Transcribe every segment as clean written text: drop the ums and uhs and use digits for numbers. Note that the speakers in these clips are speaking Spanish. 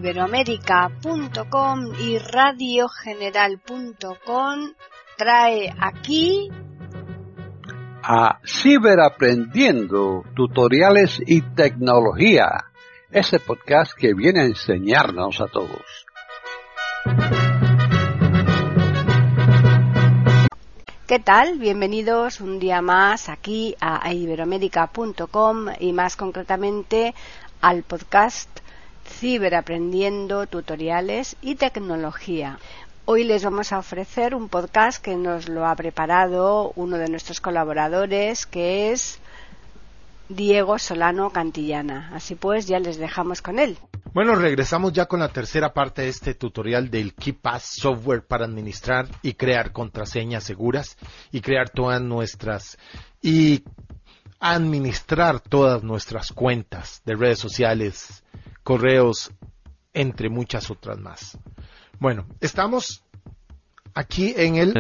iberoamérica.com y radiogeneral.com trae aquí a Ciberaprendiendo, tutoriales y tecnología, ese podcast que viene a enseñarnos a todos. ¿Qué tal? Bienvenidos un día más aquí a iberoamérica.com y más concretamente al podcast Ciberaprendiendo, tutoriales y tecnología. Hoy les vamos a ofrecer un podcast que nos lo ha preparado uno de nuestros colaboradores, que es Diego Solano Cantillana. Así pues, ya les dejamos con él. Bueno, regresamos ya con la tercera parte de este tutorial del KeePass, software para administrar y crear contraseñas seguras y crear todas nuestras y administrar todas nuestras cuentas de redes sociales, correos, entre muchas otras más. Bueno, estamos aquí en el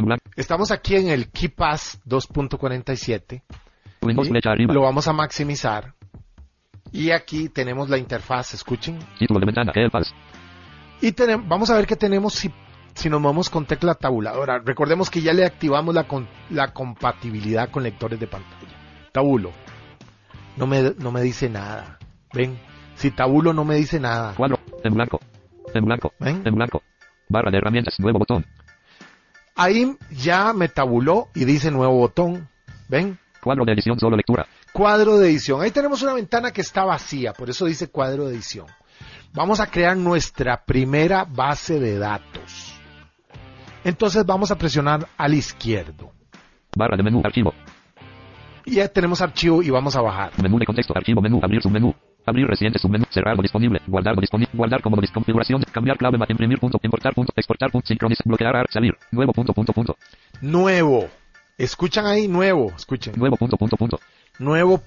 KeePass 2.47. Lo vamos a maximizar. Y aquí tenemos la interfaz, escuchen. Título de ventana, KeePass. Y vamos a ver qué tenemos si nos movemos con tecla tabuladora. Recordemos que ya le activamos la compatibilidad con lectores de pantalla. Tabulo. No me dice nada. Ven. Si tabulo no me dice nada. Cuadro. En blanco. ¿Ven? En blanco. Barra de herramientas. Nuevo botón. Ahí ya me tabuló y dice nuevo botón. ¿Ven? Cuadro de edición, solo lectura. Cuadro de edición. Ahí tenemos una ventana que está vacía, por eso dice cuadro de edición. Vamos a crear nuestra primera base de datos. Entonces vamos a presionar al izquierdo. Barra de menú, archivo. Y ya tenemos archivo y vamos a bajar. Menú de contexto, archivo, menú, abrir submenú. Abrir reciente submenú, cerrar lo disponible, guardar lo disponible, guardar como configuración, cambiar clave, imprimir, importar, exportar, sincronizar, bloquear, salir, nuevo, Nuevo. Escuchan ahí, nuevo, escuchen. Nuevo, Nuevo,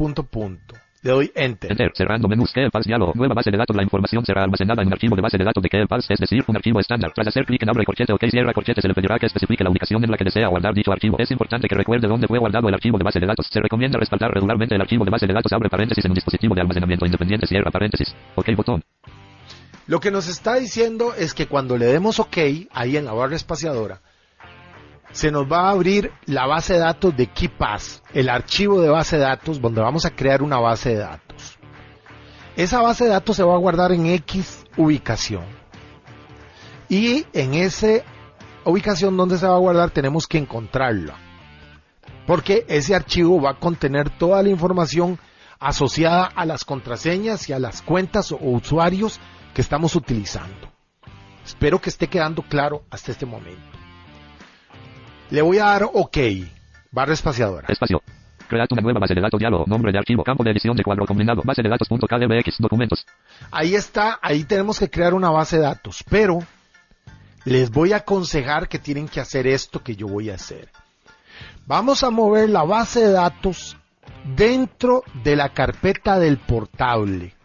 Le doy enter. Enter, cerrando menús, KeePass, diálogo, nueva base de datos, la información será almacenada en un archivo de base de datos de KeePass, es decir, un archivo estándar. Tras hacer clic en abre corchete o cierra corchete, se le pedirá que especifique la ubicación en la que desea guardar dicho archivo. Es importante que recuerde dónde fue guardado el archivo de base de datos. Se recomienda respaldar regularmente el archivo de base de datos, abre paréntesis, en un dispositivo de almacenamiento independiente, cierra paréntesis. OK botón. Lo que nos está diciendo es que cuando le demos OK, ahí en la barra espaciadora, se nos va a abrir la base de datos de KeePass, el archivo de base de datos donde vamos a crear una base de datos. Esa base de datos se va a guardar en X ubicación. Y en esa ubicación donde se va a guardar tenemos que encontrarla. Porque ese archivo va a contener toda la información asociada a las contraseñas y a las cuentas o usuarios que estamos utilizando. Espero que esté quedando claro hasta este momento. Le voy a dar OK. Barra espaciadora. Espacio. Crear una nueva base de datos, diálogo, nombre de archivo, campo de edición de cuadro combinado, base de datos.kdbx, documentos. Ahí está, ahí tenemos que crear una base de datos, pero les voy a aconsejar que tienen que hacer esto que yo voy a hacer. Vamos a mover la base de datos dentro de la carpeta del portable.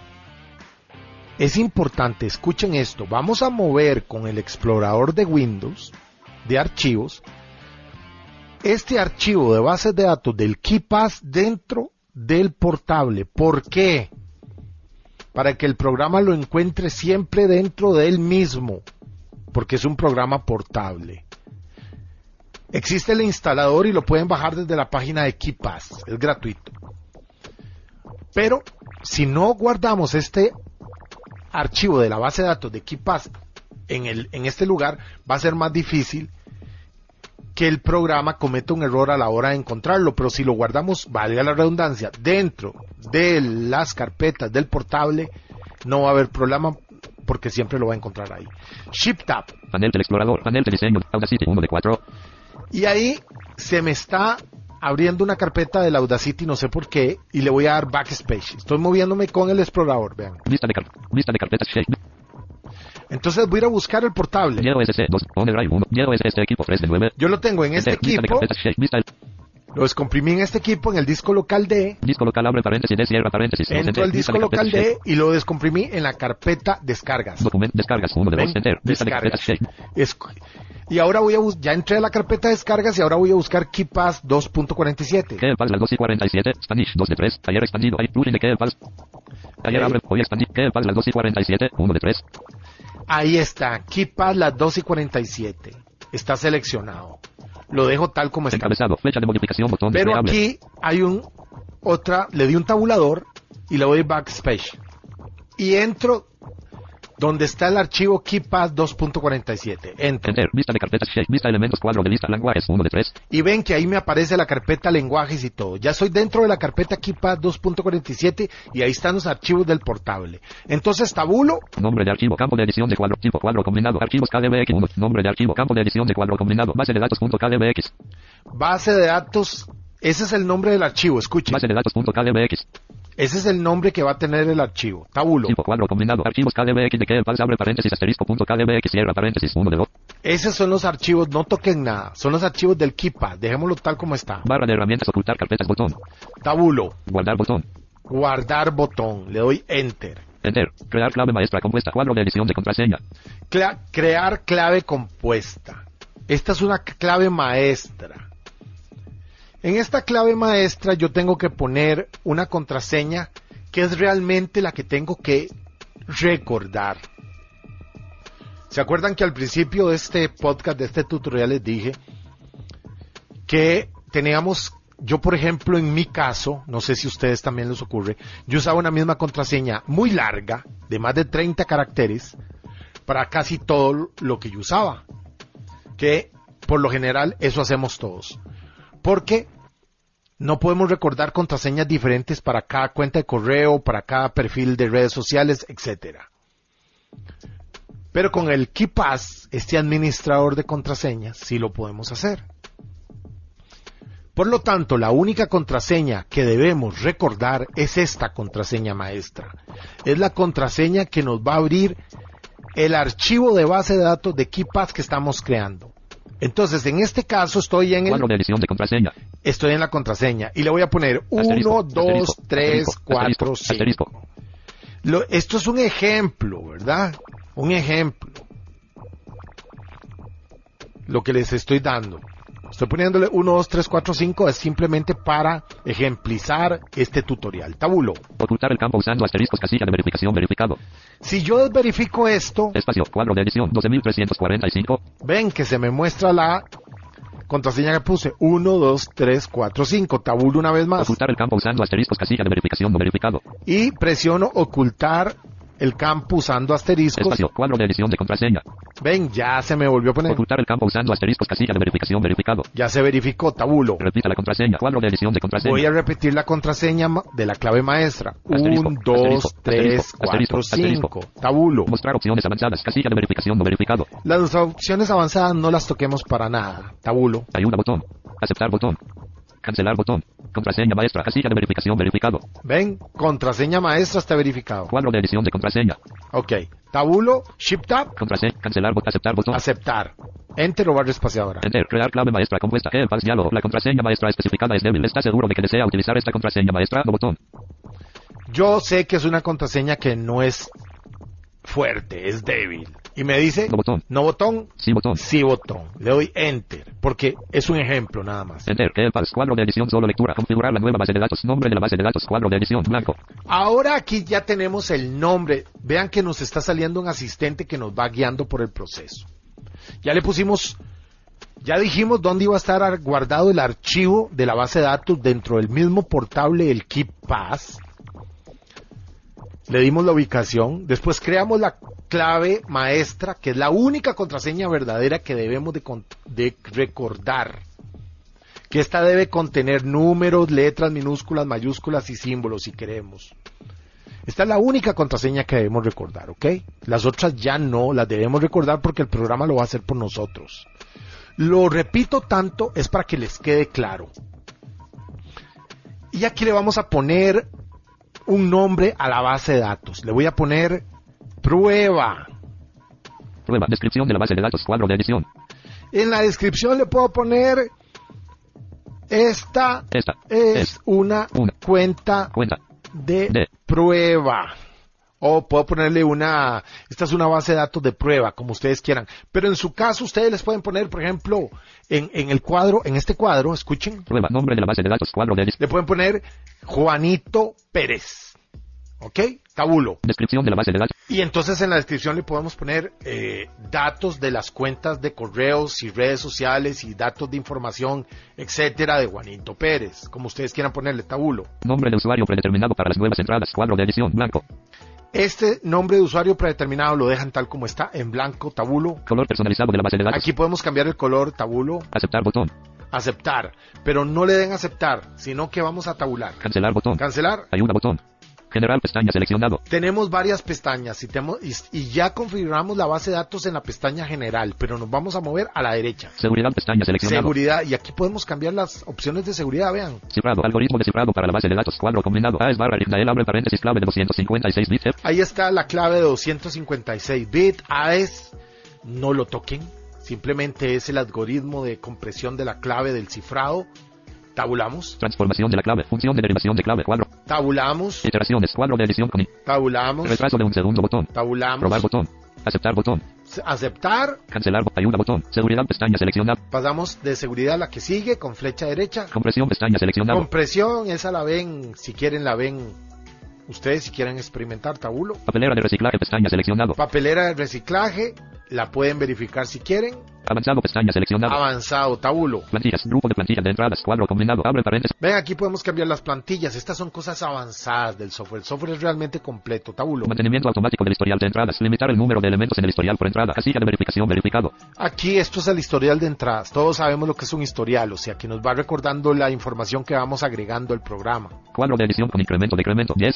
Es importante, escuchen esto, vamos a mover con el explorador de Windows, de archivos, este archivo de bases de datos del KeePass dentro del portable. ¿Por qué? Para que el programa lo encuentre siempre dentro del mismo, porque es un programa portable. Existe el instalador y lo pueden bajar desde la página de KeePass, es gratuito. Pero si no guardamos este archivo de la base de datos de KeePass en este lugar, va a ser más difícil que el programa cometa un error a la hora de encontrarlo, pero si lo guardamos, valga la redundancia, dentro de las carpetas del portable, no va a haber problema porque siempre lo va a encontrar ahí. Shift Tab. Panel del explorador, panel de diseño, Audacity 1 de 4. Y ahí se me está abriendo una carpeta del Audacity, no sé por qué, y le voy a dar Backspace. Estoy moviéndome con el explorador, vean. Lista de carpetas, shape. Entonces voy a ir a buscar el portable. YOSC 2, On Drive 1, YOSC este equipo 3 de 9. Yo lo tengo en este equipo. Lo descomprimí en este equipo, en el disco local D. Disco local, abre paréntesis, D, cierra paréntesis. Entro al disco local D y lo descomprimí en la carpeta descargas. Descargas, 1 de 2, enter. Descargas. Y ahora ya entré a la carpeta de descargas y ahora voy a buscar KeePass 2.47. KeePass las 2:47, Spanish 2 de 3, ayer expandido, hay plugin de KeePass. Ayer abre, hoy expandí, KeePass las 2:47, 1 de 3. Ahí está, KeePass las 2:47. Está seleccionado. Lo dejo tal como está. Encabezado, flecha de modificación, botón Pero desplegable. aquí hay le di un tabulador y le doy backspace. Y entro donde está el archivo KeePass 2.47. Entro. Enter, vista de carpetas, shape, vista elementos, cuadro de lista, lenguajes, 1 de 3. Y ven que ahí me aparece la carpeta lenguajes y todo. Ya estoy dentro de la carpeta KeePass 2.47 y ahí están los archivos del portable. Entonces tabulo. Nombre de archivo, campo de edición de cuadro, tipo cuadro combinado, archivos KDBX 1. Nombre de archivo, campo de edición de cuadro combinado, base de datos.kdbx. Base de datos, ese es el nombre del archivo, escuchen. Base de datos.kdbx. Ese es el nombre que va a tener el archivo. Tabulo. Tipo cuadro combinado, archivos KDBX de KeePass, abre paréntesis, asterisco.kdbx, cierra paréntesis, 1 de 2. Esos son los archivos, no toquen nada. Son los archivos del KeePass. Dejémoslo tal como está. Barra de herramientas, ocultar carpetas, botón. Tabulo. Guardar botón. Guardar botón. Le doy Enter. Enter. Crear clave maestra compuesta, cuadro de edición de contraseña. Crear clave compuesta. Esta es una clave maestra. En esta clave maestra yo tengo que poner una contraseña que es realmente la que tengo que recordar. ¿Se acuerdan que al principio de este podcast, de este tutorial, les dije que yo por ejemplo en mi caso, no sé si a ustedes también les ocurre, yo usaba una misma contraseña muy larga, de más de 30 caracteres, para casi todo lo que yo usaba? Que por lo general eso hacemos todos. Porque no podemos recordar contraseñas diferentes para cada cuenta de correo, para cada perfil de redes sociales, etcétera. Pero con el KeePass, este administrador de contraseñas, sí lo podemos hacer. Por lo tanto, la única contraseña que debemos recordar es esta contraseña maestra. Es la contraseña que nos va a abrir el archivo de base de datos de KeePass que estamos creando. Entonces, en este caso estoy en cuadro de edición de contraseña. Estoy en la contraseña y le voy a poner 1, 2, 3, 4, 5. Esto es un ejemplo, ¿verdad? Un ejemplo. Lo que les estoy dando. Estoy poniéndole 1, 2, 3, 4, 5. Es simplemente para ejemplizar este tutorial. Tabulo. Ocultar el campo usando asteriscos, casilla de verificación, verificado. Si yo desverifico esto. Espacio, cuadro de edición, 12.345. Ven que se me muestra la contraseña que puse. 1, 2, 3, 4, 5. Tabulo una vez más. Ocultar el campo usando asteriscos, casilla de verificación, no verificado. Y presiono ocultar el campo usando asteriscos. Espacio, cuadro de edición de contraseña. Ven, ya se me volvió a poner. Ocultar el campo usando asteriscos, casilla de verificación, verificado. Ya se verificó, tabulo. Repita la contraseña, cuadro de edición de contraseña. Voy a repetir la contraseña de la clave maestra. 1, 2, 3, 4, 5. Tabulo. Mostrar opciones avanzadas, casilla de verificación, no verificado. Las opciones avanzadas no las toquemos para nada. Tabulo. Ayuda botón. Aceptar botón. Cancelar botón. Contraseña maestra, casilla de verificación, verificado. Ven, contraseña maestra está verificado. Cuadro de edición de contraseña. Ok. Tabulo, Shift Tab. Contraseña, cancelar botón, aceptar botón. Aceptar. Enter o barra espaciadora. Enter, crear clave maestra compuesta. KeePass diálogo. La contraseña maestra especificada es débil. ¿Está seguro de que desea utilizar esta contraseña maestra? No botón. Yo sé que es una contraseña que no es fuerte, es débil. Y me dice, no botón. No botón. Sí botón. Sí botón. Le doy Enter, porque es un ejemplo nada más. Enter, KeePass, cuadro de edición, solo lectura. Configurar la nueva base de datos. Nombre de la base de datos, cuadro de edición, blanco. Ahora aquí ya tenemos el nombre. Vean que nos está saliendo un asistente que nos va guiando por el proceso. Ya le pusimos, ya dijimos dónde iba a estar guardado el archivo de la base de datos dentro del mismo portable, el KeePass. Le dimos la ubicación, después creamos la clave maestra, que es la única contraseña verdadera que debemos de recordar. Que esta debe contener números, letras, minúsculas, mayúsculas y símbolos si queremos. Esta es la única contraseña que debemos recordar, ¿ok? Las otras ya no las debemos recordar porque el programa lo va a hacer por nosotros. Lo repito tanto, es para que les quede claro. Y aquí le vamos a poner un nombre a la base de datos. Le voy a poner prueba. Prueba, descripción de la base de datos, cuadro de edición. En la descripción le puedo poner esta es una cuenta de prueba. O puedo ponerle esta es una base de datos de prueba, como ustedes quieran. Pero en su caso, ustedes les pueden poner, por ejemplo, en el cuadro, en este cuadro, escuchen. Prueba, nombre de la base de datos, cuadro de Le pueden poner Juanito Pérez. ¿Ok? Tabulo. descripción de la base de datos. Y entonces en la descripción le podemos poner datos de las cuentas de correos y redes sociales y datos de información, etcétera, de Juanito Pérez, como ustedes quieran ponerle, tabulo. Nombre de usuario predeterminado para las nuevas entradas, cuadro de edición, blanco. Este nombre de usuario predeterminado lo dejan tal como está, en blanco, tabulo. Color personalizado de la base de datos. Aquí podemos cambiar el color, tabulo. Aceptar botón. Aceptar, pero no le den aceptar, sino que vamos a tabular. Cancelar botón. Cancelar. Ayuda botón. General pestaña seleccionado. Tenemos varias pestañas y ya configuramos la base de datos en la pestaña general, pero nos vamos a mover a la derecha. Seguridad pestaña seleccionado. Seguridad, y aquí podemos cambiar las opciones de seguridad, vean. Cifrado, algoritmo de cifrado para la base de datos, cuadro combinado, AES/Ignael, abre paréntesis, clave de 256 bits. Ahí está la clave de 256 bits, AES, no lo toquen, simplemente es el algoritmo de compresión de la clave del cifrado. Tabulamos. Transformación de la clave, función de derivación de clave, cuadro. Tabulamos. Iteraciones, cuadro de edición con I. Tabulamos. Retraso de un segundo, botón. Tabulamos. Probar botón. Aceptar botón. Aceptar. Cancelar, ayuda botón. Seguridad pestaña seleccionada. Pasamos de seguridad a la que sigue con flecha derecha. Compresión pestaña seleccionada. Compresión, esa la ven, si quieren la ven ustedes, si quieren experimentar, tabulo. Papelera de reciclaje pestaña seleccionado. Papelera de reciclaje, la pueden verificar si quieren. Avanzado pestaña seleccionado. Avanzado, tabulo. Plantillas, grupo de plantillas de entradas, cuadro combinado, abre paréntesis. Ven, aquí podemos cambiar las plantillas. Estas son cosas avanzadas del software. El software es realmente completo, tabulo. Mantenimiento automático del historial de entradas. Limitar el número de elementos en el historial por entrada. Casilla de verificación verificado. Aquí esto es el historial de entradas. Todos sabemos lo que es un historial, o sea que nos va recordando la información que vamos agregando al programa. Cuadro de edición con incremento, decremento, 10.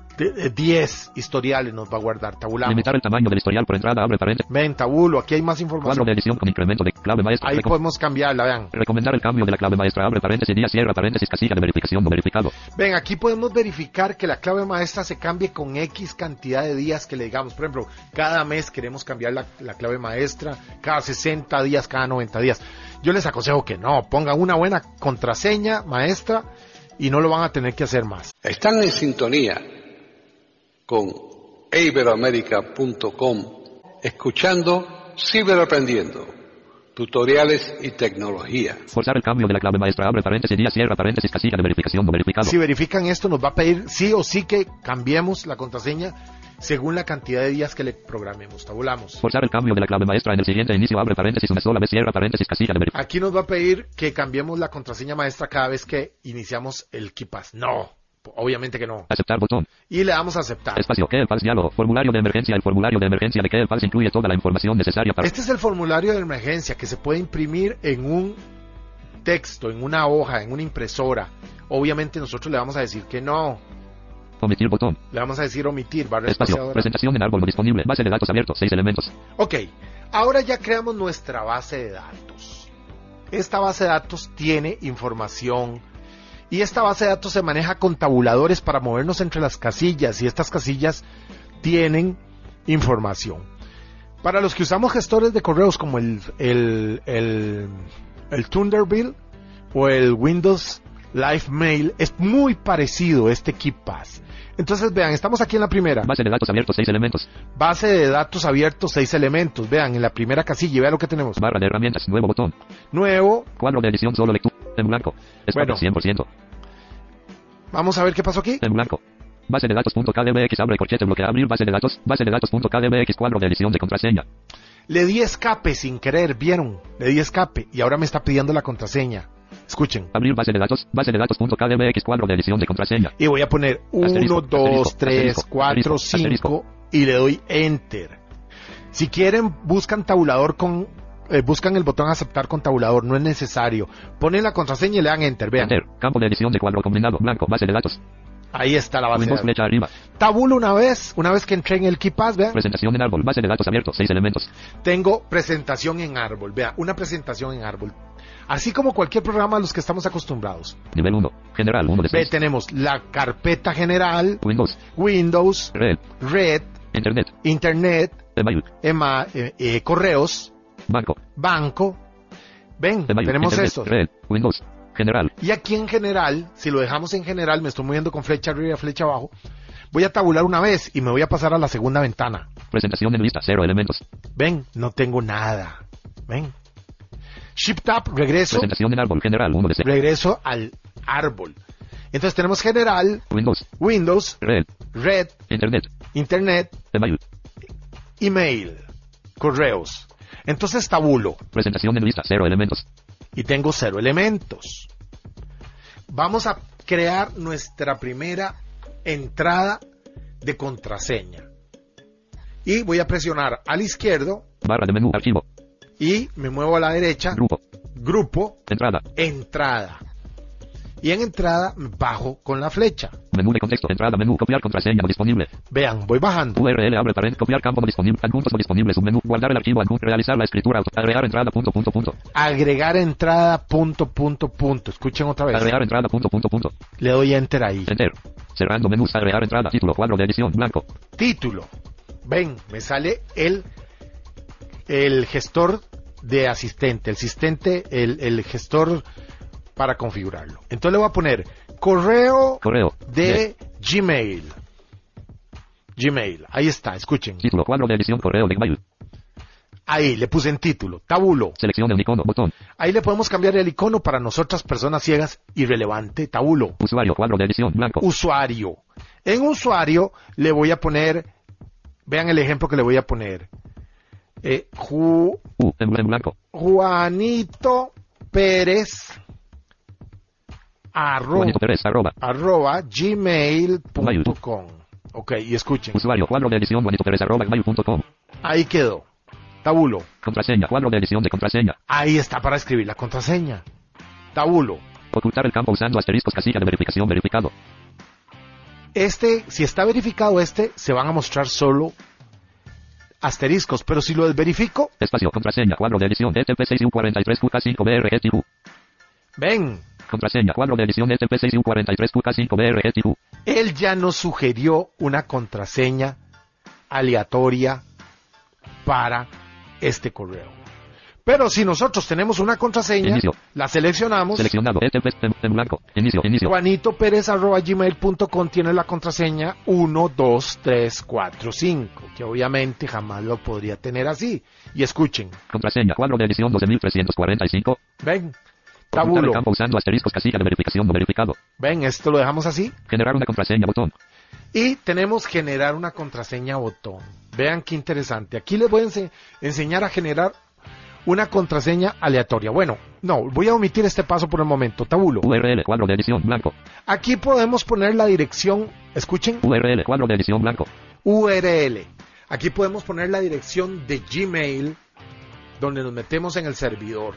10 historiales nos va a guardar, tabulamos. Limitar el tamaño del historial por entrada, abre paréntesis. Ven, tabulo, aquí hay más información. Cuadro de edición con incremento de clave maestra. Ahí podemos cambiarla, vean. Recomendar el cambio de la clave maestra, abre paréntesis, día, cierra paréntesis, casilla de verificación no verificado. Ven, aquí podemos verificar que la clave maestra se cambie con X cantidad de días que le digamos. Por ejemplo, cada mes queremos cambiar la clave maestra, cada 60 días, cada 90 días. Yo les aconsejo que no, pongan una buena contraseña maestra y no lo van a tener que hacer más. Están en sintonía con iberoamerica.com, escuchando Ciberaprendiendo, tutoriales y tecnología. Forzar el cambio de la clave maestra, abre paréntesis, día, cierra paréntesis, casilla de verificación no verificado. Si verifican esto, nos va a pedir sí o sí que cambiemos la contraseña según la cantidad de días que le programemos. Tabulamos. Forzar el cambio de la clave maestra en el siguiente inicio, abre paréntesis, una sola vez, cierra paréntesis, casilla de verificación. Aquí nos va a pedir que cambiemos la contraseña maestra cada vez que iniciamos el KeePass. No. Obviamente que no. Aceptar botón. Y le damos a aceptar. Espacio, KeePass, diálogo, formulario de emergencia. El formulario de emergencia de KeePass incluye toda la información necesaria para... Este es el formulario de emergencia que se puede imprimir en un texto, en una hoja, en una impresora. Obviamente nosotros le vamos a decir que no. Omitir botón. Le vamos a decir omitir, barra Espacio, espaciadora. presentación en árbol no disponible. Base de datos abierto, 6 elementos. Ok, ahora ya creamos nuestra base de datos. Esta base de datos tiene información. Y esta base de datos se maneja con tabuladores para movernos entre las casillas, y estas casillas tienen información. Para los que usamos gestores de correos como el Thunderbird o el Windows Live Mail, es muy parecido este KeePass. Entonces vean, estamos aquí en la primera. Base de datos abiertos, 6 elementos. Base de datos abiertos, 6 elementos. Vean, en la primera casilla, vean lo que tenemos. Barra de herramientas, nuevo botón. Nuevo. Cuadro de edición, solo lectura. En blanco. Espacio, Bueno. 100%. Vamos a ver qué pasó aquí. En blanco. Base de datos.kdbx, abre corchete, bloquea, abrir base de datos.kdbx, cuadro de edición de contraseña. Le di escape sin querer, ¿vieron? Le di escape y ahora me está pidiendo la contraseña. Escuchen. Abrir base de datos.kdbx, cuadro de edición de contraseña. Y voy a poner 1, Asterisco, 2, asterisco, 3, asterisco, 4, asterisco, 5 y le doy Enter. Si quieren, buscan tabulador buscan el botón aceptar con tabulador, no es necesario. Ponen la contraseña y le dan Enter, vean. Enter, campo de edición de cuadro combinado, blanco, base de datos. Ahí está la base de Windows datos. flecha arriba. Tabulo una vez que entré en el KeePass, vean. Presentación en árbol, base de datos abierto, 6 elementos. Tengo presentación en árbol, vean, una presentación en árbol. Así como cualquier programa a los que estamos acostumbrados. Nivel 1, general, 1 de 6. Tenemos la carpeta general, Windows, Windows, red, Internet, email, correos, banco. Ven, email, tenemos Internet, estos. red, Windows, general. Y aquí en general, si lo dejamos en general, me estoy moviendo con flecha arriba y flecha abajo, Voy a tabular una vez y me voy a pasar a la segunda ventana. Presentación en lista, 0 elementos. Ven, no tengo nada. Ven. Shift Tab, regreso. Presentación en árbol, general, 1 de 0. Regreso al árbol. Entonces tenemos general, Windows, Red, Internet, email, correos. Entonces tabulo. Presentación en lista, 0 elementos. Y tengo 0 elementos. Vamos a crear nuestra primera entrada de contraseña. Y voy a presionar al izquierdo. Barra de menú, archivo. Y me muevo a la derecha. Grupo. Entrada. Y en entrada bajo con la flecha. Menú de contexto, entrada, menú, copiar contraseña no disponible. Vean, voy bajando. URL, abre paréntesis, copiar campo no disponible, adjuntos no disponible, submenú, guardar el archivo, realizar la escritura, agregar entrada, punto. Agregar entrada, punto. Escuchen otra vez. Agregar entrada, punto. Le doy enter ahí. Enter. Cerrando menús, agregar entrada, título, cuadro de edición, blanco. Título. Ven, me sale el gestor de asistente, el gestor para configurarlo. Entonces le voy a poner correo de Gmail. Ahí está, escuchen. Título, cuadro de edición, correo de Gmail. Ahí, le puse en título, tabulo. Seleccione un icono, botón. Ahí le podemos cambiar el icono para nosotras personas ciegas, irrelevante, tabulo. Usuario, cuadro de edición, blanco. Usuario. En usuario le voy a poner, vean el ejemplo que le voy a poner. En blanco. Juanito Pérez. arroba gmail.com. Ok, y escuchen. Usuario, cuadro de edición, juanitoperez@gmail.com. Ahí quedó. Tabulo. Contraseña, cuadro de edición de contraseña. Ahí está para escribir la contraseña. Tabulo. Ocultar el campo usando asteriscos, casilla de verificación, verificado. Si está verificado se van a mostrar solo asteriscos, pero si lo desverifico. Espacio, contraseña, cuadro de edición, ETP6U43QK5BRGTQ. Ven. Contraseña, cuadro de edición, ETP6U43QK5BRGTQ. Él ya nos sugirió una contraseña aleatoria para este correo. Pero si nosotros tenemos una contraseña, inicio. La seleccionamos. Seleccionado, en blanco, inicio. JuanitoPérez@gmail.com tiene la contraseña 12345, que obviamente jamás lo podría tener así. Y escuchen. Contraseña, cuadro de edición 12345. Ven. Tabulo. Campo usando asteriscos, casilla de verificación no verificado. Ven, esto lo dejamos así. Generar una contraseña, botón. Y tenemos generar una contraseña, botón. Vean qué interesante. Aquí les voy a enseñar a generar una contraseña aleatoria. Bueno, no, voy a omitir este paso por el momento. Tabulo. URL, cuadro de edición, blanco. Aquí podemos poner la dirección. Escuchen. URL, cuadro de edición, blanco. URL. Aquí podemos poner la dirección de Gmail, donde nos metemos en el servidor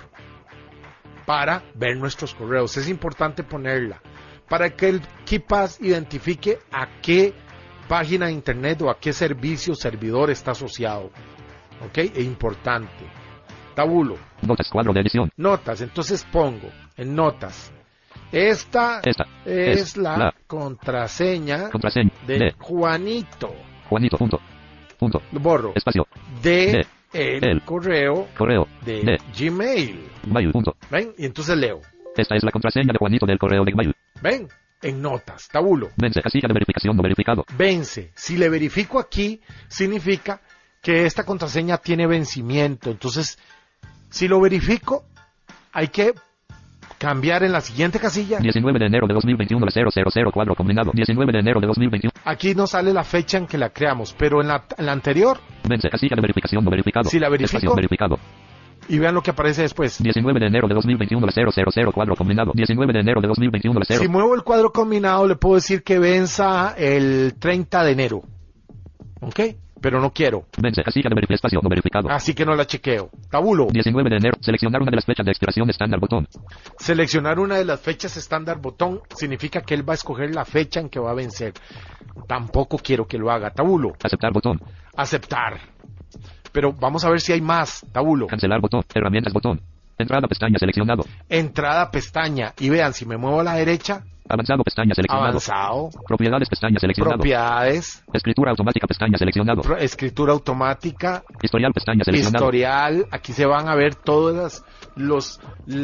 para ver nuestros correos. Es importante ponerla para que el KeePass identifique a qué página de internet o a qué servicio servidor está asociado. ¿Ok? Es importante. Tabulo. Notas, cuadro de edición. Notas, entonces pongo en notas. Esta es la contraseña de Juanito. Juanito, punto. Lo borro. Espacio. De el correo de Gmail. Mail, punto. ¿Ven? Y entonces leo. Esta es la contraseña de Juanito del correo de Gmail. ¿Ven? En notas, tabulo. Vence, casilla de verificación no verificado. Vence. Si le verifico aquí, significa que esta contraseña tiene vencimiento. Entonces, si lo verifico, hay que cambiar en la siguiente casilla. 19 de enero de 2021 0004 combinado. 19 de enero de 2021. Aquí no sale la fecha en que la creamos, pero en la anterior. Vence, casilla de verificación no verificado. Si la verifico. Espacio verificado. Y vean lo que aparece después. 19 de enero de 2021 0004 combinado. 19 de enero de 2021 0. Si muevo el cuadro combinado, le puedo decir que venza el 30 de enero. ¿Ok? Pero no quiero. Vence, casilla de verificación, espacio no verificado. Así que no la chequeo. Tabulo. 19 de enero. Seleccionar una de las fechas de expiración estándar, botón. Seleccionar una de las fechas estándar, botón, significa que él va a escoger la fecha en que va a vencer. Tampoco quiero que lo haga. Tabulo. Aceptar, botón. Aceptar. Pero vamos a ver si hay más. Tabulo. Cancelar, botón. Herramientas, botón. Entrada, pestaña, seleccionado. Entrada, pestaña. Y vean, si me muevo a la derecha. Avanzado, pestaña, seleccionado. Avanzado. Propiedades, pestaña, seleccionado. Propiedades. Escritura automática, pestaña, seleccionado. Escritura automática. Historial, pestaña, seleccionado. Historial. Aquí se van a ver todas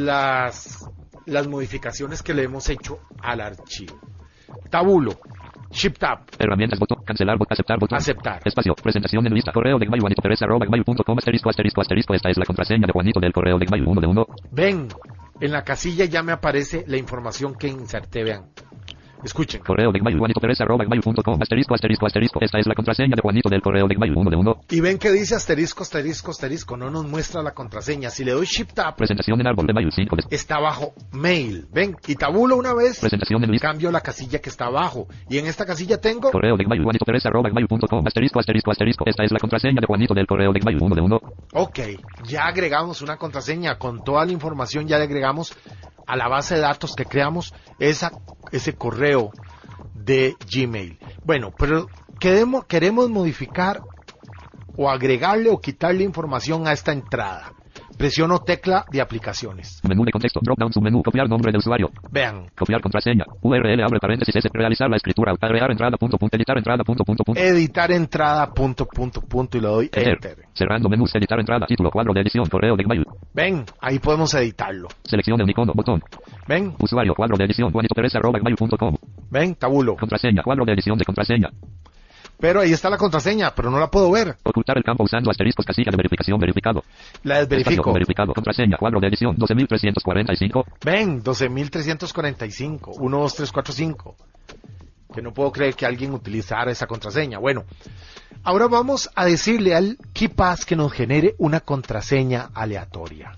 las modificaciones que le hemos hecho al archivo. Tabulo. Shift Tab. Herramientas, botón, cancelar, aceptar, botón. Aceptar. Espacio, presentación en lista, correo de Gmail, juanitoperez@gmail.com, asterisco. Esta es la contraseña de Juanito del correo de Gmail 1 de 1. Ven, en la casilla ya me aparece la información que inserté, vean. Escuchen. Correo de Gmail, juanitoperez@gmail.com, asterisco. Esta es la contraseña de Juanito del correo de Gmail 1 de 1. Y ven que dice asterisco, no nos muestra la contraseña. Si le doy Shift Tab, presentación en árbol de Mail 5 está abajo Mail. Ven, y tabulo una vez, presentación en lista, cambio la casilla que está abajo. Y en esta casilla tengo correo de Gmail, juanitoperez@gmail.com, asterisco. Esta es la contraseña de Juanito del correo de Gmail 1 de 1. Ok, ya agregamos una contraseña. Con toda la información ya le agregamos a la base de datos que creamos ese correo de Gmail. Bueno, pero queremos modificar o agregarle o quitarle información a esta entrada. Presiono tecla de aplicaciones. Menú de contexto, drop down submenú, copiar nombre de usuario. Vean. Copiar contraseña, URL, abre paréntesis, S, realizar la escritura, agregar entrada, editar entrada, Editar entrada, y le doy Enter. Cerrando menús, editar entrada, título, cuadro de edición, correo de Gmail. Ven, ahí podemos editarlo. Selección de un icono, botón. Ven. Usuario, cuadro de edición, juanitoperez@gmail.com. Ven, tabulo. Contraseña, cuadro de edición de contraseña. Pero ahí está la contraseña, pero no la puedo ver. Ocultar el campo usando asteriscos, casilla de verificación, verificado. La desverifico. Espacio, verificado, contraseña, cuadro de edición, 12.345. Ven, 12.345, 1, 2, 3, 4, 5. Que no puedo creer que alguien utilizara esa contraseña. Bueno, ahora vamos a decirle al KeePass que nos genere una contraseña aleatoria.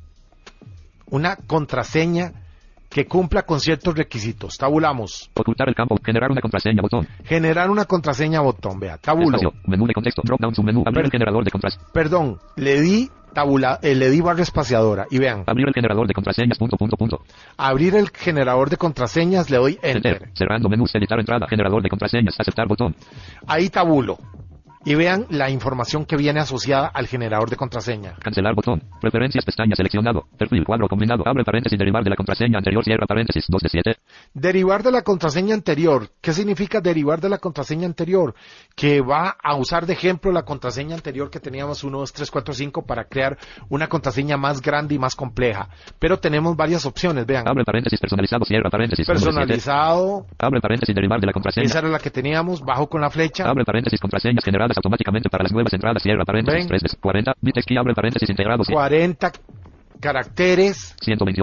Una contraseña que cumpla con ciertos requisitos. Tabulamos. Ocultar el campo, generar una contraseña, botón. Generar una contraseña, botón, vea, tabulo. Espacio, menú de contexto, drop down submenú, abrir el generador de contraseñas. Perdón, le di barra espaciadora y vean. Abrir el generador de contraseñas, Abrir el generador de contraseñas, le doy Enter. Cerrando menús, editar entrada, generador de contraseñas, aceptar, botón. Ahí tabulo. Y vean la información que viene asociada al generador de contraseña. Cancelar botón. Preferencias, pestaña seleccionado. Perfil, cuadro combinado. Abre paréntesis, derivar de la contraseña anterior, cierra paréntesis, 2 de 7. Derivar de la contraseña anterior. ¿Qué significa derivar de la contraseña anterior? Que va a usar de ejemplo la contraseña anterior que teníamos 1, 2, 3, 4, 5 para crear una contraseña más grande y más compleja. Pero tenemos varias opciones, vean. Abre paréntesis, personalizado, cierra paréntesis. Personalizado. Abre paréntesis, derivar de la contraseña. Esa era la que teníamos, bajo con la flecha. Abre paréntesis, contraseñas generadas automáticamente para las nuevas entradas, cierra paréntesis, 3 de 40, bitex abre paréntesis integrado, 40 caracteres,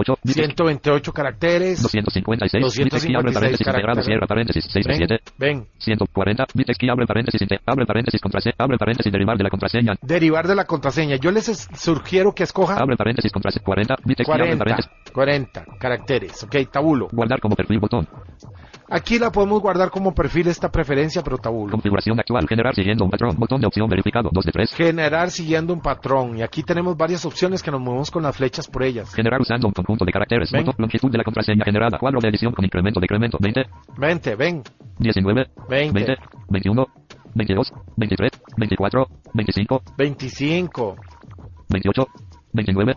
128 caracteres, 256 bitex abre paréntesis integrado, cierra paréntesis, 6 de 7, ven, 140 bitex abre paréntesis contraseña, abre paréntesis derivar de la contraseña, derivar de la contraseña. Yo les sugiero que escojan abre paréntesis contraseña, 40 bitex abre paréntesis, 40 caracteres, ok, tabulo, guardar como perfil, botón. Aquí la podemos guardar como perfil esta preferencia, pero tabulo. Configuración actual, generar siguiendo un patrón, botón de opción verificado, 2 de 3. Generar siguiendo un patrón, y aquí tenemos varias opciones que nos movemos con las flechas por ellas. Generar usando un conjunto de caracteres, botón, longitud de la contraseña generada, cuadro de edición con incremento, decremento, 20. 20, ven. 19, 20, 21, 22, 23, 24, 25, 25, 28, 29,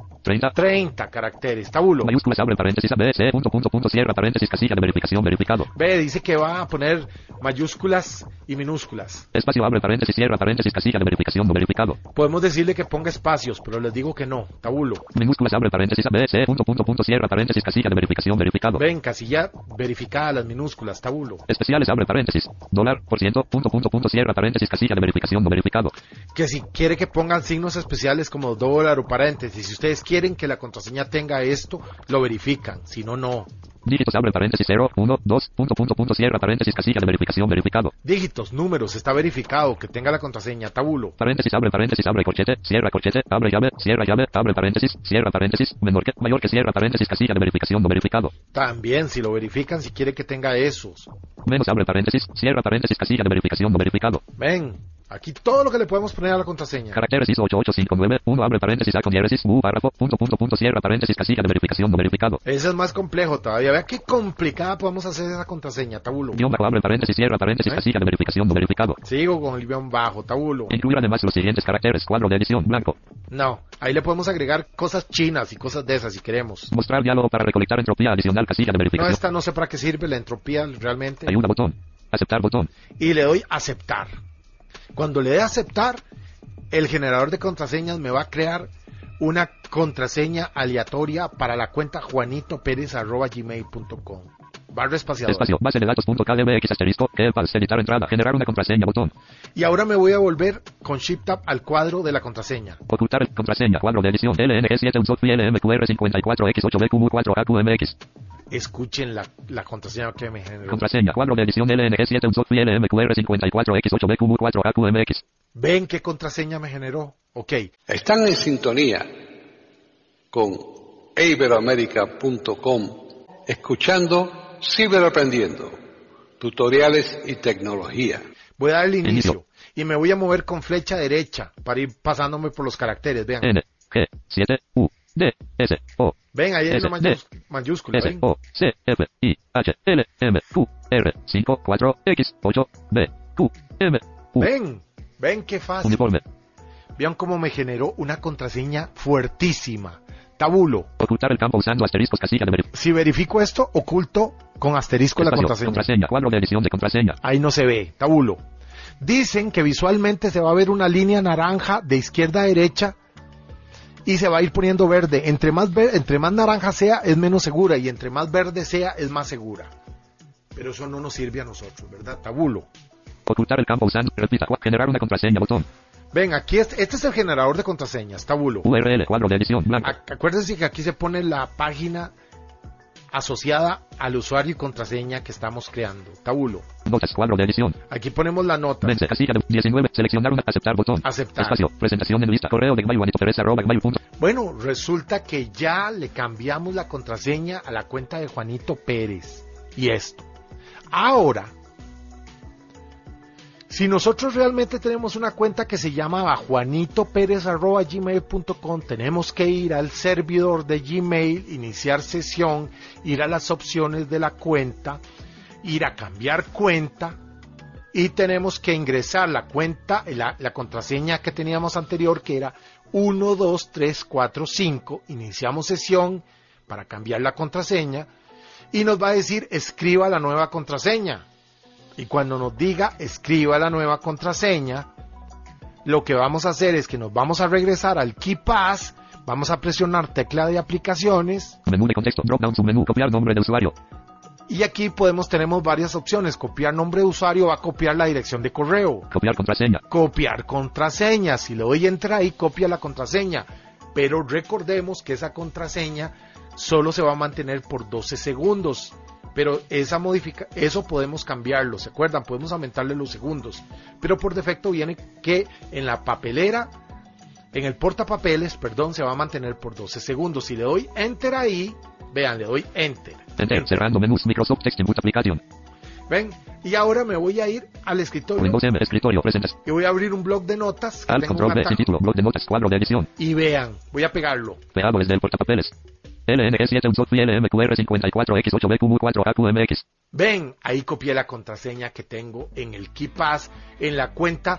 30 caracteres, tabulo. Mayúsculas, abre paréntesis, ABC, punto, cierra paréntesis, casilla de verificación, verificado. Ve, dice que va a poner mayúsculas y minúsculas. Espacio, abre paréntesis, cierra paréntesis, casilla de verificación, no verificado. Podemos decirle que ponga espacios, pero les digo que no, tabulo. Minúsculas, abre paréntesis, ABC, punto, cierra paréntesis, casilla de verificación, verificado. Ven, casilla verificada, las minúsculas, tabulo. Especiales, abre paréntesis, $, punto, cierra paréntesis, casilla de verificación, no verificado. Que si quiere que pongan signos especiales como $, o paréntesis, si ustedes quieren que la contraseña tenga esto, lo verifican, si no, no. Dígitos, abre paréntesis, 0, 1, 2, punto, cierra paréntesis, casilla de verificación, verificado. Dígitos, números, está verificado, que tenga la contraseña, tabulo. Paréntesis, abre corchete, cierra corchete, abre llave, abre paréntesis, cierra paréntesis, mayor que cierra paréntesis, casilla de verificación, no verificado. También, si lo verifican, si quiere que tenga esos. Menos, abre paréntesis, cierra paréntesis, casilla de verificación, no verificado. Ven. Aquí todo lo que le podemos poner a la contraseña. Caracteres ISO 8859, 1 abre paréntesis, A con diéresis, párrafo, punto, cierra paréntesis, casilla de verificación no verificado. Ese es más complejo todavía. Vea qué complicada podemos hacer esa contraseña, tabulo. Guión bajo, abre paréntesis, cierra paréntesis, casilla de verificación no verificado. Sigo con el guión bajo, tabulo. Incluir además los siguientes caracteres, cuadro de edición, blanco. No, ahí le podemos agregar cosas chinas y cosas de esas si queremos. Mostrar diálogo para recolectar entropía adicional, casilla de verificación. No, esta no sé para qué sirve la entropía realmente. Ayuda, botón. Aceptar, botón. Y le doy aceptar. Cuando le dé aceptar, el generador de contraseñas me va a crear una contraseña aleatoria para la cuenta juanitoperez@gmail.com. barra espaciadora. Espacio, base de datos.kdbx asterisco, kpals, editar entrada, generar una contraseña, botón. Y ahora me voy a volver con Shift Tab al cuadro de la contraseña. Ocultar contraseña, cuadro de edición, LNG7 Unsotfi LMQR54X8BQ4AQMX. Escuchen la contraseña que me generó. Contraseña, cuadro de edición, LNG7 Unsotfi LMQR54X8BQ4AQMX. ¿Ven qué contraseña me generó? Ok. Están en sintonía con iberoamerica.com, escuchando Ciberaprendiendo, tutoriales y tecnología. Voy a darle inicio. Y me voy a mover con flecha derecha para ir pasándome por los caracteres. Vean. N, G, 7, U, D, S, O. Ven, ahí hay S, una D, mayúscula. S, ¿Ven? O, C, F, I, H, L, M, Q, R, 5, 4, X, 8, B, Q, M, U. Ven qué fácil. Uniforme. Vean cómo me generó una contraseña fuertísima. Tabulo. Ocultar el campo usando asteriscos, casilla de verificación. Si verifico esto, oculto con asterisco la contraseña. Contraseña, cuadro de edición de contraseña. Ahí no se ve. Tabulo. Dicen que visualmente se va a ver una línea naranja de izquierda a derecha y se va a ir poniendo verde. Entre más naranja sea, es menos segura, y entre más verde sea, es más segura. Pero eso no nos sirve a nosotros, ¿verdad? Tabulo. Ocultar el campo usando, repita, generar una contraseña, botón. Ven, aquí este es el generador de contraseñas, tabulo. URL, cuadro de edición, blanco. Acuérdense que aquí se pone la página asociada al usuario y contraseña que estamos creando. Tabulo. Notas, cuadro de edición. Aquí ponemos la nota. Vence, casilla de 19, seleccionar una, aceptar, botón. Aceptar. Espacio, presentación en lista, correo de Gmail, Bueno, resulta que ya le cambiamos la contraseña a la cuenta de Juanito Pérez. Y esto. Ahora, si nosotros realmente tenemos una cuenta que se llama juanitoperez@gmail.com, tenemos que ir al servidor de Gmail, iniciar sesión, ir a las opciones de la cuenta, ir a cambiar cuenta, y tenemos que ingresar la cuenta, la contraseña que teníamos anterior, que era 12345. Iniciamos sesión para cambiar la contraseña y nos va a decir escriba la nueva contraseña. Y cuando nos diga escriba la nueva contraseña, lo que vamos a hacer es que nos vamos a regresar al KeePass, vamos a presionar tecla de aplicaciones. Menú de contexto, drop down, submenú, copiar nombre de usuario. Y aquí tenemos varias opciones. Copiar nombre de usuario va a copiar la dirección de correo. Copiar contraseña. Copiar contraseña. Si le doy enter ahí, copia la contraseña. Pero recordemos que esa contraseña solo se va a mantener por 12 segundos. Pero eso podemos cambiarlo, ¿se acuerdan? Podemos aumentarle los segundos. Pero por defecto viene que en la papelera, en el portapapeles, se va a mantener por 12 segundos. Si le doy enter ahí, vean, le doy enter. Enter, cerrando menús, Microsoft Text Input Application. Ven, y ahora me voy a ir al escritorio. Windows M, escritorio, presentas. Y voy a abrir un blog de notas. Alt, control B, sin título, blog de notas, cuadro de edición. Y vean, voy a pegarlo. Pegado desde el portapapeles. LNG7 Unsotfi LMQR54X8BQ4AQMX. Ven, ahí copié la contraseña que tengo en el KeePass en la cuenta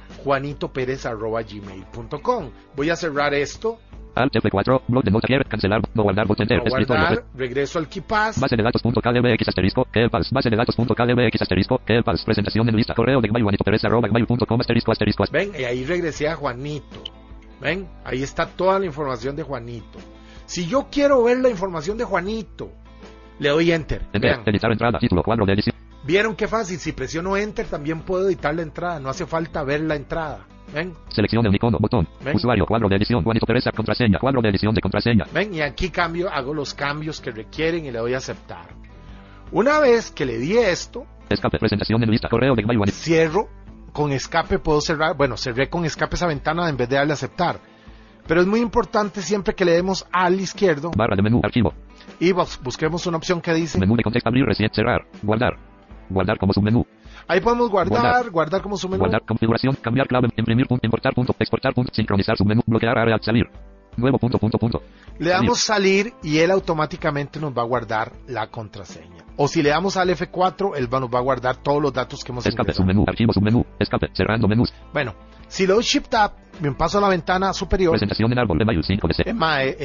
juanitoperez@gmail.com. Voy a cerrar esto. Alt F4, blog de notas, cancelar, no guardar, bot enter, No escritorio. guardar, regreso al KeePass. Base de datos.kdbx asterisco, kpals, base de datos.kdbx asterisco, kpals, presentación en lista, correo de Juanitoperez@gmail.com asterisco. Ven, y ahí regresé a Juanito. Ven, ahí está toda la información de Juanito. Si yo quiero ver la información de Juanito, le doy enter. Vean. Editar entrada, título, cuadro de edición. ¿Vieron qué fácil? Si presiono enter también puedo editar la entrada, no hace falta ver la entrada. ¿Ven? Seleccione un icono, botón. ¿Ven? Usuario, cuadro de edición, Juanito Pérez, contraseña, cuadro de edición de contraseña. ¿Ven? Y aquí hago los cambios que requieren y le doy a aceptar. Una vez que le di esto, escape, presentación en lista, correo de Juanito. Cierro con escape, puedo cerrar, cerré con escape esa ventana en vez de darle a aceptar. Pero es muy importante siempre que le demos al izquierdo. Barra de menú, archivo. Y busquemos una opción que dice. Menú de contexto, abrir, recién, cerrar, guardar. Guardar como submenú. Ahí podemos guardar como submenú. Guardar, configuración, cambiar clave, imprimir, importar, exportar, sincronizar submenú, bloquear área, salir. Nuevo, Le damos salir y él automáticamente nos va a guardar la contraseña. O si le damos al F4, él nos va a guardar todos los datos que hemos escape, ingresado. submenú, archivo, submenú, escape, cerrando menús. Bueno, si le doy Shift Tab, me paso a la ventana superior. Presentación en árbol de mail 5 de C.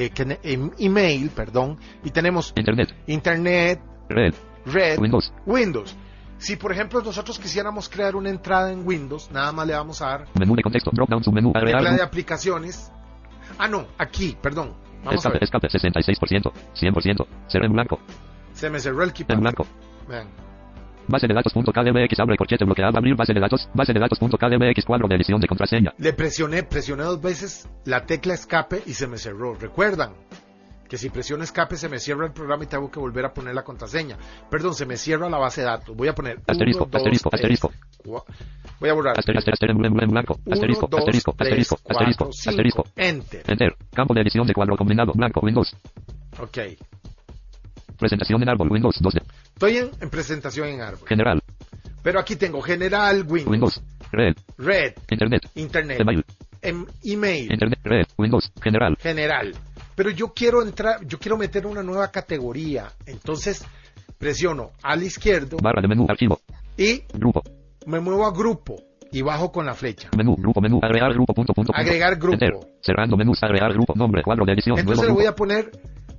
Email, y tenemos Internet, Red, Windows. Si por ejemplo nosotros quisiéramos crear una entrada en Windows, nada más le vamos a dar menú de contexto, drop down, submenú, tecla de aplicaciones. Aquí, perdón. Vamos escape, 66%, 100%, cerré en blanco. Se me cerró el en blanco. Vean. Base de datos.kdbx, abre corchete bloqueado, abrir base de datos.kdbx, cuadro de edición de contraseña. Le presioné 2 veces la tecla escape y se me cerró. Recuerdan que si presiono escape se me cierra el programa y tengo que volver a poner la contraseña. Perdón, se me cierra la base de datos. Voy a poner asterisco, 1, 2, asterisco, 3, asterisco. Voy a borrar. En blanco. 1, Asterisco, 2, asterisco, 3, asterisco, 4, asterisco, 5. asterisco. Enter. Enter. Campo de edición de cuadro combinado, blanco, Windows. Ok. Presentación en árbol, Windows 2D. Estoy en presentación en árbol. General, Pero aquí tengo general, Windows. Red, Internet, email, email, Internet, red, Windows, general. Pero yo quiero meter una nueva categoría. Entonces presiono al izquierdo Barra de menú, archivo, y grupo, me muevo a grupo y bajo con la flecha. menú, grupo, menú, agregar grupo, punto. Agregar grupo. Enter. Cerrando menús, agregar grupo, nombre, cuadro de edición, Entonces nuevo le voy grupo. a poner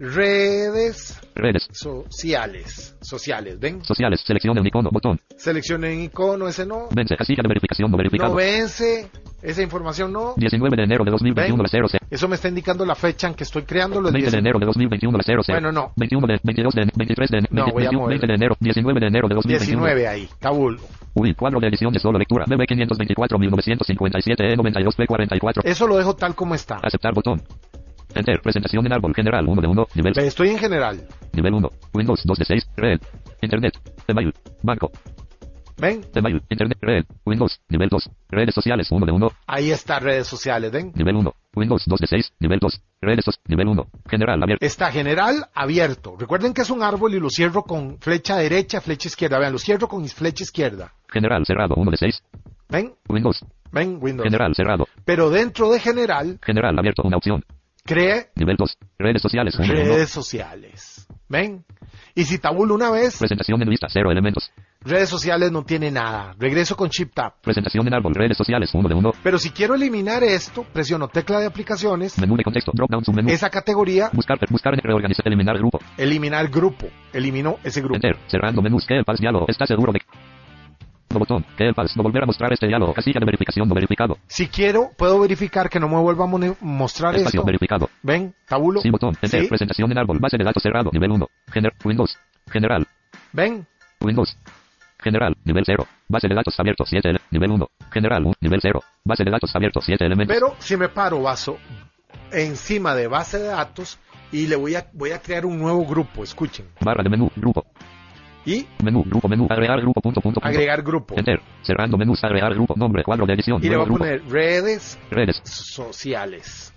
redes Redes, sociales, ¿ven? sociales, seleccione un icono, botón. Seleccionen icono, ese no. Vence, casilla de verificación no verificado. No vence, esa información no. 19 de enero de 2021, Ven. la 0, Eso me está indicando la fecha en que estoy creándolo. 20 de enero de 2021, la 0, Bueno, no. 21 de, 22 de, 23 de, No, voy a 21, mover. 20 de enero, 19 de enero de 2021. 19 ahí, tabulo. Uy, cuadro de edición de solo lectura, BB 524, 1957, E92, P44. Eso lo dejo tal como está. Aceptar botón. Enter, presentación en árbol, general, 1 de 1, nivel, Estoy en general. nivel 1, Windows 2 de 6, red, Internet, email, banco, ¿Ven? email, Internet, red, Windows, nivel 2, redes sociales, 1 de 1, Ahí está redes sociales, ¿ven? nivel 1, Windows 2 de 6, nivel 2, redes sociales, nivel 1, general, abierto, Está general abierto. Recuerden que es un árbol y lo cierro con flecha derecha, flecha izquierda. Vean, lo cierro con flecha izquierda. general, cerrado, 1 de 6, ¿Ven? Windows, ¿Ven? Windows. general, cerrado, Pero dentro de general, general, abierto, una opción, cree nivel 2, redes sociales, 1 de 1, redes sociales. ¿Ven? Y si tabulo una vez, presentación en lista, 0 elementos, redes sociales no tiene nada. Regreso con Shift Tab. presentación en árbol, redes sociales, 1 de 1, Pero si quiero eliminar esto, presiono tecla de aplicaciones, menú de contexto, drop down, submenú, esa categoría, buscar, reorganizar, eliminar grupo, eliminar grupo. Elimino ese grupo. enter, cerrando menús, que el pals diálogo, está seguro de no botón, que el pals, no volver a mostrar este diálogo, casilla de verificación no verificado, Si quiero, puedo verificar que no me vuelva a mostrar espacio esto. verificado, ¿Ven? Tabulo. sí botón, enter, Sí. presentación en árbol, base de datos cerrado, nivel 1, Windows, general, ¿Ven? Windows, general, nivel 0, base de datos abierto 7, nivel 1, general, nivel 0, base de datos abierto 7 elementos, Pero si me paro encima de base de datos y le voy a crear un nuevo grupo, escuchen. barra de menú, grupo, Y menú, agregar grupo, punto, agregar grupo. enter, cerrando menús, agregar grupo, nombre, cuadro de edición, Y le voy nuevo a grupo, poner redes redes, sociales.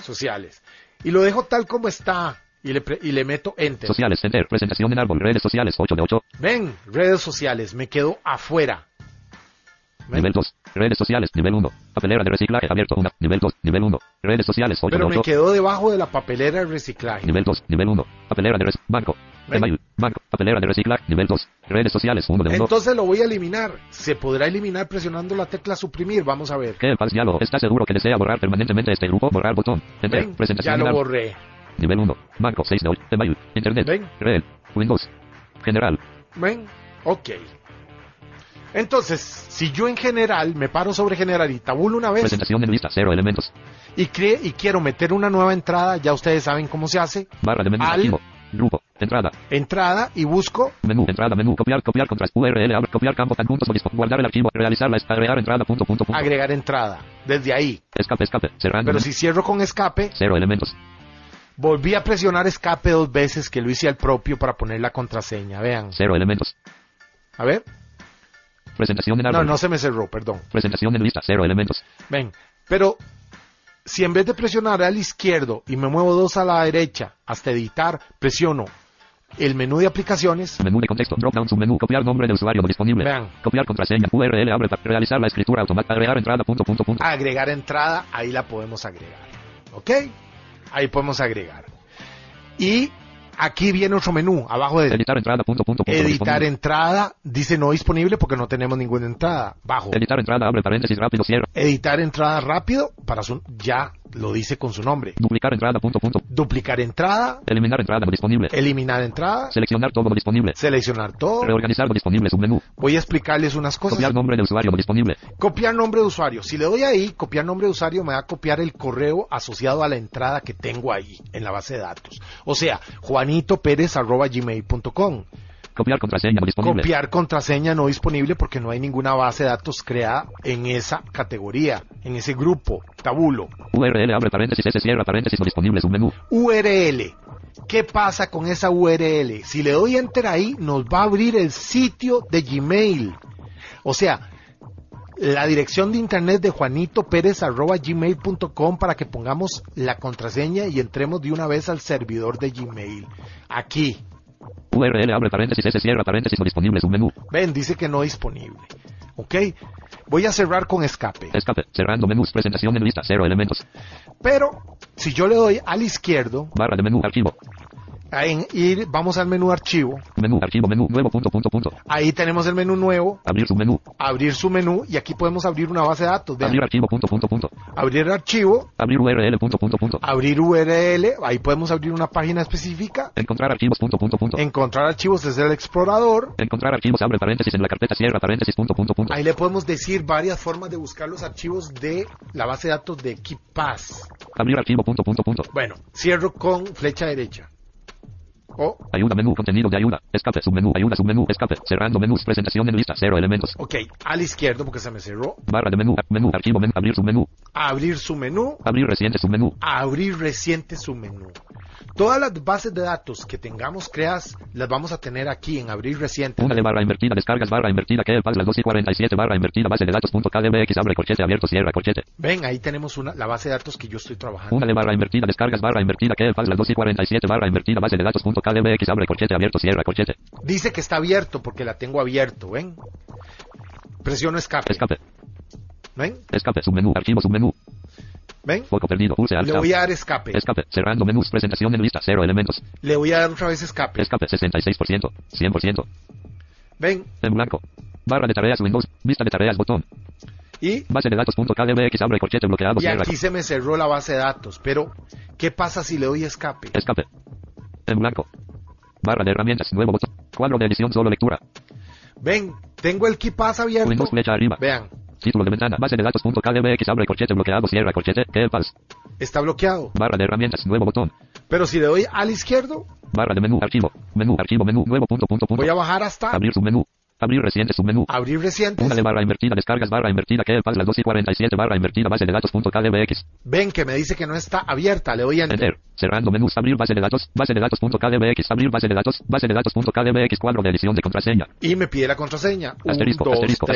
Y lo dejo tal como está. Y le meto enter. sociales, enter, presentación en árbol, redes sociales, 8 de 8, Ven, redes sociales. Me quedo afuera. ¿Ven? nivel 2, redes sociales, nivel 1, papelera de reciclaje abierto 1, nivel 2, nivel 1, redes sociales 8 Pero de me 8, quedo debajo de la papelera de reciclaje. nivel 2, nivel 1, papelera de banco, ¿Ven? email, banco, papelera de reciclaje, nivel 2, redes sociales 1 de 1, Entonces lo voy a eliminar. Se podrá eliminar presionando la tecla suprimir. Vamos a ver. que el pals diálogo, está seguro que desea borrar permanentemente este grupo, borrar botón, enter, ¿Ven? Ya presentación lo en árbol, borré. nivel 1, banco 6 de 8, email, internet, ¿Ven? red, Windows, general, ¿Ven? Ok. Entonces, si yo en general me paro sobre general y tabulo una vez presentación en lista 0 elementos, y quiero meter una nueva entrada, ya ustedes saben cómo se hace. barra de menú, Al- archivo, grupo, entrada, Entrada y busco menú, entrada, menú, copiar, contras, URL, abre, copiar campo, adjuntos, guardar el archivo, realizar agregar entrada, punto, agregar entrada. Desde ahí. escape, cerrando, Pero si cierro con escape, 0 elementos, volví a presionar escape 2 veces, que lo hice al propio para poner la contraseña. Vean. 0 elementos, A ver. presentación en árbol, No se me cerró, perdón. presentación en lista 0 elementos, Ven. Pero si en vez de presionar al izquierdo y me muevo 2 a la derecha hasta editar, presiono el menú de aplicaciones, menú de contexto, drop down, submenú, copiar nombre de usuario no disponible, Vean. copiar contraseña, URL, abre, realizar la escritura automática, agregar entrada, punto, agregar entrada, ahí la podemos agregar. ¿Ok? Ahí podemos agregar. Y aquí viene otro menú, abajo de editar entrada, punto, editar disponible. entrada, dice no disponible porque no tenemos ninguna entrada. Bajo. Editar entrada, abre paréntesis, rápido, cierra, Editar entrada rápido, ya lo dice con su nombre. duplicar entrada, punto, Duplicar entrada, eliminar entrada no disponible, eliminar entrada, seleccionar todo no disponible, seleccionar todo. reorganizar no disponible, submenú, Voy a explicarles unas cosas. copiar nombre de usuario no disponible, Copiar nombre de usuario. Si le doy ahí, copiar nombre de usuario, me va a copiar el correo asociado a la entrada que tengo ahí en la base de datos. O sea, juanitopérez@gmail.com. Copiar contraseña no disponible. Copiar contraseña no disponible porque no hay ninguna base de datos creada en esa categoría, en ese grupo, tabulo. URL abre paréntesis, S cierra paréntesis, no disponible, submenú. URL. ¿Qué pasa con esa URL? Si le doy enter ahí, nos va a abrir el sitio de Gmail. O sea, la dirección de internet de juanitopérez@gmail.com para que pongamos la contraseña y entremos de una vez al servidor de Gmail. Aquí. URL abre paréntesis, S cierra paréntesis, no disponible, submenú. Ven, dice que no disponible. ¿Ok? Voy a cerrar con escape. Escape, cerrando menús, presentación en lista, 0 elementos. Pero, si yo le doy al izquierdo, Barra de menú, archivo. vamos al menú archivo. Menú, archivo, menú, nuevo, punto. Ahí tenemos el menú nuevo. Abrir submenú. Abrir su menú y aquí podemos abrir una base de datos. Vean. Abrir archivo, punto. Abrir archivo. Abrir URL, punto. Abrir URL. Ahí podemos abrir una página específica. Encontrar archivos, punto. Encontrar archivos desde el explorador. Encontrar archivos, abre paréntesis en la carpeta, cierra paréntesis, punto. Ahí le podemos decir varias formas de buscar los archivos de la base de datos de KeePass. Abrir archivo, punto. Bueno, cierro con flecha derecha. Ayuda, menú, contenido de ayuda, escape, submenú, ayuda, submenú, escape, cerrando menús, presentación en lista, 0 elementos. Ok, al izquierdo porque se me cerró. Barra de menú, menú, archivo, menú, abrir submenú. Abrir su menú. Abrir reciente submenú. Abrir reciente submenú. Todas las bases de datos que tengamos creadas las vamos a tener aquí en abrir reciente. Una de barra invertida, descargas, barra invertida, que el pas las 2:47, barra invertida, base de datos.kdbx, abre corchete, abierto, cierra corchete. Ven, ahí tenemos la base de datos que yo estoy trabajando. Una de barra invertida, descargas, barra invertida, que el pas las 2:47, barra invertida, base de datos.kdbx, abre corchete, abierto, cierra corchete. Dice que está abierto porque la tengo abierto, ¿ven? Presiono escape. Escape. ¿Ven? Escape, submenú, archivo, submenú. ¿Ven? Foco perdido, pulse alt. Le voy a dar escape. Escape, cerrando menús, presentación en lista, 0 elementos. Le voy a dar otra vez escape. Escape, 66%, 100%. ¿Ven? En blanco. Barra de tareas Windows, vista de tareas, botón. Y base de datos.kdbx, abre corchete, bloqueado, y cierra. aquí se me cerró la base de datos, pero ¿qué pasa si le doy escape? Escape. En blanco. Barra de herramientas, nuevo botón. Cuadro de edición, solo lectura. Ven, tengo el KeePass abierto. Windows, flecha arriba. Vean. Título de ventana, base de datos.kdbx, abre corchete, bloqueado, cierra corchete, KeePass. Está bloqueado. Barra de herramientas, nuevo botón. Pero si le doy al izquierdo. Barra de menú, archivo, menú, nuevo, punto. Voy a bajar hasta. Abrir submenú. Abrir reciente submenú. Abrir recientes. Una de barra invertida, descargas, barra invertida, que el pas las 2:47, barra invertida, base de datos.kdbx. Ven que me dice que no está abierta, le doy a enter. Cerrando menús, abrir base de datos.kdbx, abrir base de datos.kdbx, cuadro de edición de contraseña. Y me pide la contraseña. Asterisco,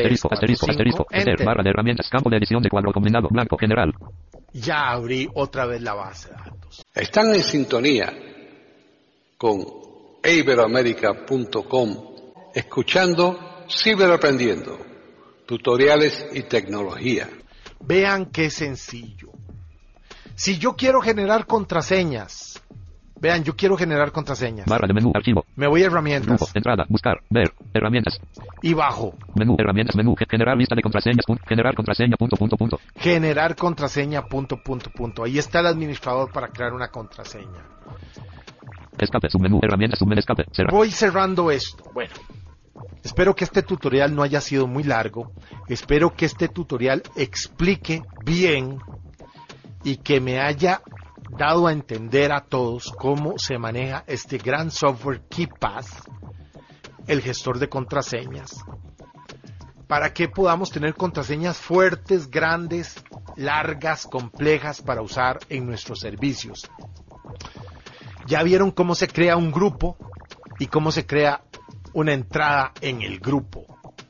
enter, barra de herramientas, campo de edición de cuadro combinado, blanco, general. Ya abrí otra vez la base de datos. Están en sintonía con iberoamerica.com, escuchando Ciberaprendiendo, tutoriales y tecnología. Vean qué sencillo. Si yo quiero generar contraseñas, vean, yo quiero generar contraseñas. Barra de menú, archivo. Me voy a herramientas. Grupo, entrada, buscar, ver, herramientas. Y bajo. Menú, herramientas, menú, generar lista de contraseñas, generar contraseña, punto. Generar contraseña, punto. Ahí está el administrador para crear una contraseña. Escape, submenú, herramientas, submenú, escape, cerrar. Voy cerrando esto. Bueno, espero que este tutorial no haya sido muy largo. Espero que este tutorial explique bien y que me haya dado a entender a todos cómo se maneja este gran software KeePass, el gestor de contraseñas, para que podamos tener contraseñas fuertes, grandes, largas, complejas para usar en nuestros servicios. Ya vieron cómo se crea un grupo y cómo se crea una entrada en el grupo.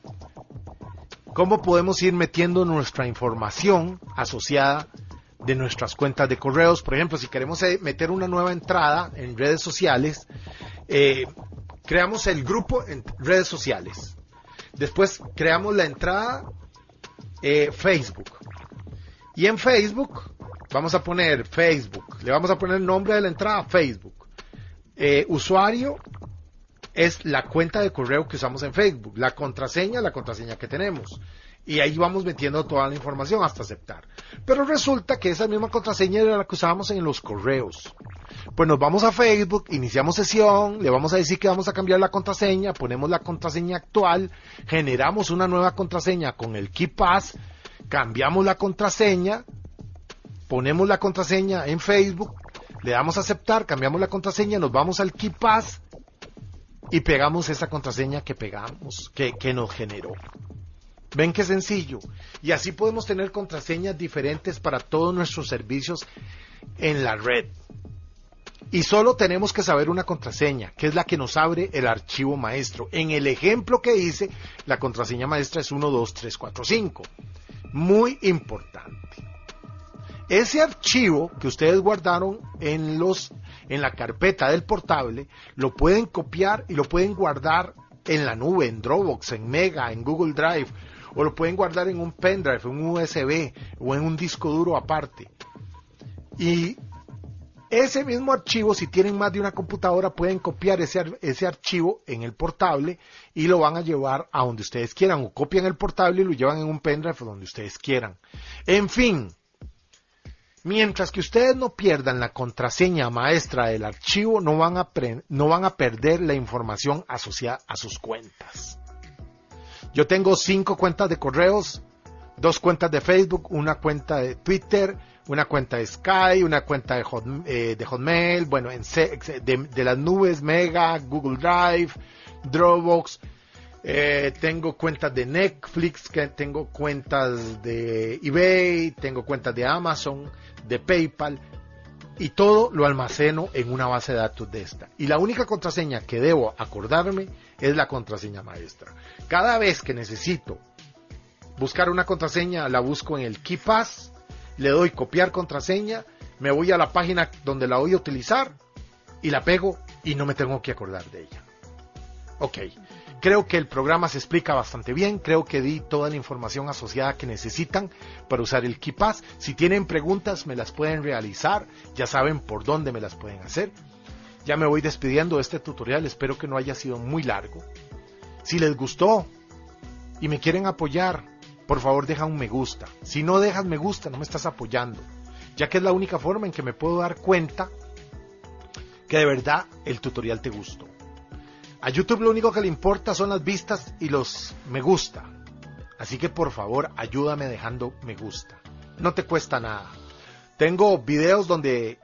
Cómo podemos ir metiendo nuestra información asociada de nuestras cuentas de correos. Por ejemplo, si queremos meter una nueva entrada en redes sociales, creamos el grupo en redes sociales. Después creamos la entrada Facebook. Y en Facebook vamos a poner Facebook. Le vamos a poner el nombre de la entrada, Facebook. Usuario es la cuenta de correo que usamos en Facebook. La contraseña que tenemos. Y ahí vamos metiendo toda la información hasta aceptar. Pero resulta que esa misma contraseña era la que usábamos en los correos. Pues nos vamos a Facebook, iniciamos sesión, le vamos a decir que vamos a cambiar la contraseña, ponemos la contraseña actual, generamos una nueva contraseña con el KeePass, cambiamos la contraseña, ponemos la contraseña en Facebook, le damos a aceptar, cambiamos la contraseña, nos vamos al KeePass y pegamos esa contraseña que pegamos, que nos generó. ¿Ven qué sencillo? Y así podemos tener contraseñas diferentes para todos nuestros servicios en la red. Y solo tenemos que saber una contraseña, que es la que nos abre el archivo maestro. En el ejemplo que hice, la contraseña maestra es 12345. Muy importante. Ese archivo que ustedes guardaron en la carpeta del portable, lo pueden copiar y lo pueden guardar en la nube, en Dropbox, en Mega, en Google Drive, o lo pueden guardar en un pendrive, en un USB o en un disco duro aparte. Y ese mismo archivo, si tienen más de una computadora, pueden copiar ese archivo en el portable y lo van a llevar a donde ustedes quieran, o copian el portable y lo llevan en un pendrive donde ustedes quieran. En fin, mientras que ustedes no pierdan la contraseña maestra del archivo, no van a perder la información asociada a sus cuentas. Yo tengo 5 cuentas de correos, 2 cuentas de Facebook, una cuenta de Twitter, una cuenta de Skype, una cuenta de Hotmail, bueno, de las nubes, Mega, Google Drive, Dropbox. Tengo cuentas de Netflix, tengo cuentas de eBay, tengo cuentas de Amazon, de PayPal, y todo lo almaceno en una base de datos de esta. Y la única contraseña que debo acordarme es la contraseña maestra. Cada vez que necesito buscar una contraseña, la busco en el KeePass, le doy copiar contraseña, me voy a la página donde la voy a utilizar y la pego y no me tengo que acordar de ella. Ok, creo que el programa se explica bastante bien, creo que di toda la información asociada que necesitan para usar el KeePass. Si tienen preguntas me las pueden realizar, ya saben por dónde me las pueden hacer. Ya me voy despidiendo de este tutorial, espero que no haya sido muy largo. Si les gustó y me quieren apoyar, por favor deja un me gusta. Si no dejas me gusta, no me estás apoyando, ya que es la única forma en que me puedo dar cuenta que de verdad el tutorial te gustó. A YouTube lo único que le importa son las vistas y los me gusta. Así que por favor ayúdame dejando me gusta. No te cuesta nada. Tengo videos donde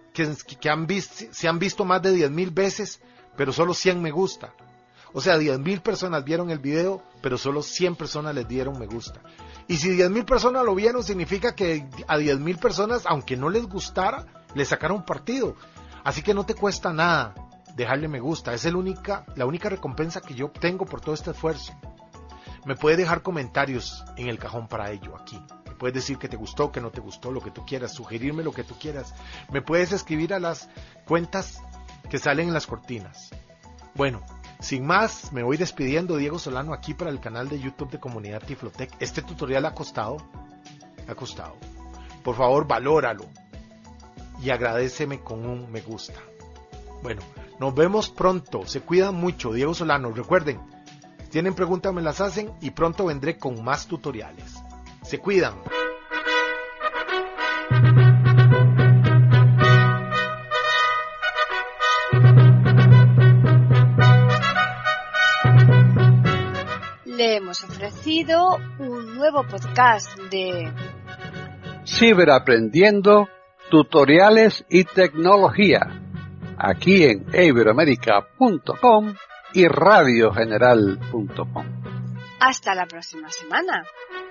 se han visto más de 10,000 veces, pero solo 100 me gusta. O sea, 10,000 personas vieron el video, pero solo 100 personas les dieron me gusta. Y si 10,000 personas lo vieron, significa que a 10,000 personas, aunque no les gustara, le sacaron partido. Así que no te cuesta nada dejarle me gusta. Es la única recompensa que yo obtengo por todo este esfuerzo. Me puedes dejar comentarios en el cajón para ello aquí. Me puedes decir que te gustó, que no te gustó, lo que tú quieras, sugerirme lo que tú quieras. Me puedes escribir a las cuentas que salen en las cortinas. Bueno, sin más, me voy despidiendo. Diego Solano aquí para el canal de YouTube de Comunidad Tiflotec. Este tutorial ha costado. Por favor, valóralo y agradéceme con un me gusta. Bueno, nos vemos pronto. Se cuidan mucho. Diego Solano. Recuerden, si tienen preguntas me las hacen y pronto vendré con más tutoriales. Se cuidan. Le hemos ofrecido un nuevo podcast de Ciberaprendiendo, tutoriales y tecnología, aquí en iberoamerica.com y radiogeneral.com. Hasta la próxima semana.